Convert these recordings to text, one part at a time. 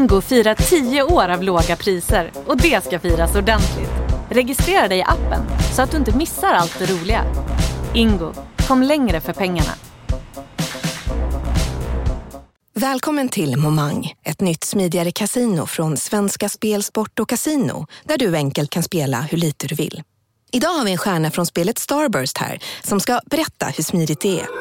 Ingo firar 10 år av låga priser och det ska firas ordentligt. Registrera dig i appen så att du inte missar allt det roliga. Ingo, kom längre för pengarna. Välkommen till Momang, ett nytt smidigare casino från Svenska Spel, Sport och Casino, där du enkelt kan spela hur lite du vill. Idag har vi en stjärna från spelet Starburst här som ska berätta hur smidigt det är.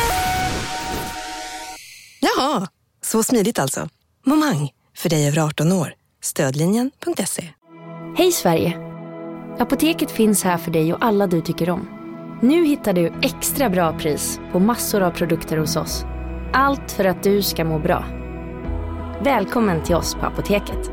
Jaha, så smidigt alltså. Momang, för dig över 18 år. Stödlinjen.se. Hej Sverige! Apoteket finns här för dig och alla du tycker om. Nu hittar du extra bra pris på massor av produkter hos oss. Allt för att du ska må bra. Välkommen till oss på Apoteket.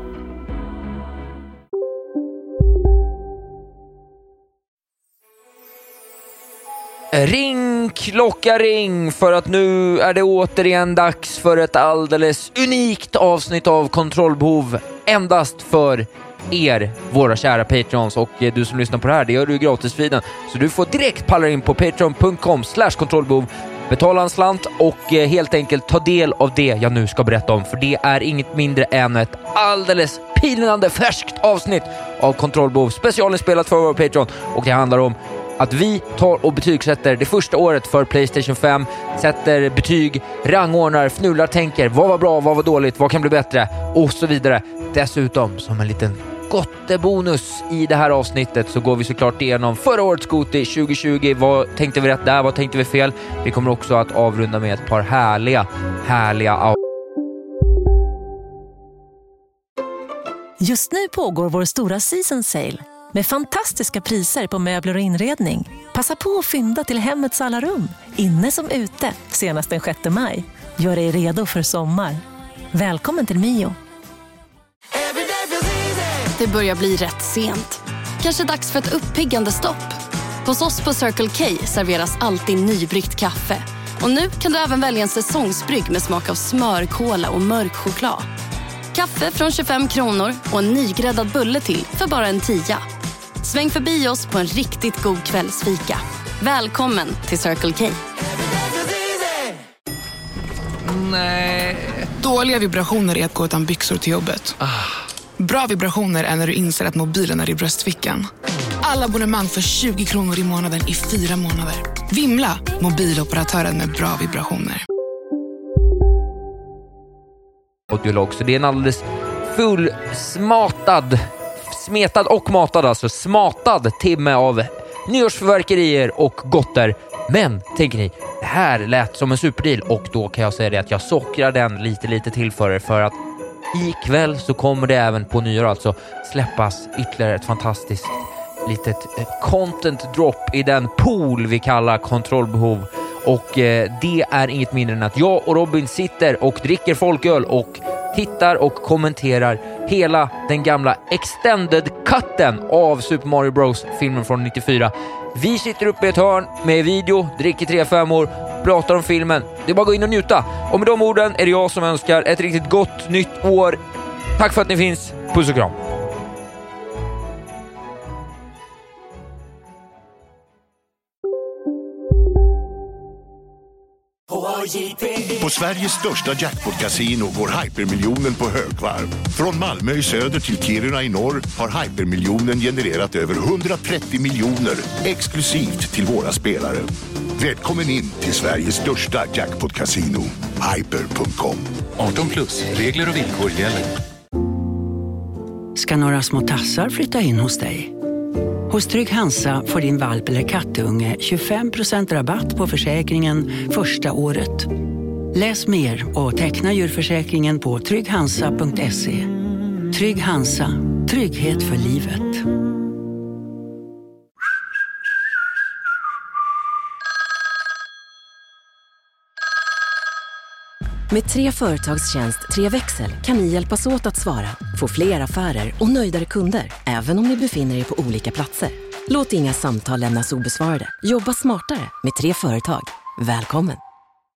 Ring, klocka ring, för att nu är det återigen dags för ett alldeles unikt avsnitt av Kontrollbehov. Endast för er, våra kära Patreons, och du som lyssnar på det här, det gör du i gratisfeeden. Så du får direkt palla in på patreon.com/kontrollbehov, betala en slant och helt enkelt ta del av det jag nu ska berätta om. För det är inget mindre än ett alldeles pinande färskt avsnitt av Kontrollbehov, specialinspelat för vår Patreon. Och det handlar om att vi tar och betygsätter det första året för PlayStation 5, sätter betyg, rangordnar, fnular, tänker vad var bra, vad var dåligt, vad kan bli bättre och så vidare. Dessutom, som en liten gottebonus i det här avsnittet, så går vi såklart igenom förra årets GOTY 2020. Vad tänkte vi rätt där, vad tänkte vi fel? Vi kommer också att avrunda med ett par härliga Just nu pågår vår stora season sale med fantastiska priser på möbler och inredning. Passa på att fynda till hemmets alla rum, inne som ute, senast den 6 maj. Gör dig redo för sommar. Välkommen till Mio. Det börjar bli rätt sent. Kanske dags för ett uppiggande stopp. Hos oss på Circle K serveras alltid nybryggt kaffe. Och nu kan du även välja en säsongsbrygg med smak av smör, kola och mörk choklad. Kaffe från 25 kronor och en nygräddad bulle till för bara en 10. Sväng förbi oss på en riktigt god kvällsfika. Välkommen till Circle K. Nej. Dåliga vibrationer är att gå utan byxor till jobbet. Bra vibrationer är när du inser att mobilen är i bröstfickan. Alla abonnemang för 20 kronor i månaden i 4 månader. Vimla, mobiloperatören med bra vibrationer. Audiolog, så det är en alldeles smetad och matad, alltså smatad timme av nyårsförverkerier och gotter. Men, tänker ni, det här lät som en superdeal, och då kan jag säga det att jag sockrar den lite till för att ikväll så kommer det även på nyår alltså släppas ytterligare ett fantastiskt litet content drop i den pool vi kallar Kontrollbehov. Och det är inget mindre än att jag och Robin sitter och dricker folköl och tittar och kommenterar hela den gamla extended-cutten av Super Mario Bros. Filmen från 94. Vi sitter uppe i ett hörn med video, dricker 3-5 pratar om filmen. Det är bara att gå in och njuta. Och med de orden är det jag som önskar ett riktigt gott nytt år. Tack för att ni finns. Puss och kram. På Sveriges största jackpot-casino går hypermiljonen på högvarv. Från Malmö i söder till Kiruna i norr har hypermiljonen genererat över 130 miljoner exklusivt till våra spelare. Välkommen in till Sveriges största jackpot-casino, hyper.com. 18+, regler och villkor gäller. Ska några små tassar flytta in hos dig? Hos Trygg Hansa får din valp eller kattunge 25% rabatt på försäkringen första året. Läs mer och teckna djurförsäkringen på trygghansa.se. Trygg Hansa, trygghet för livet. Med 3 företagstjänst, 3 växel kan ni hjälpas åt att svara, få fler affärer och nöjdare kunder, även om ni befinner er på olika platser. Låt inga samtal lämnas obesvarade. Jobba smartare med 3 företag. Välkommen!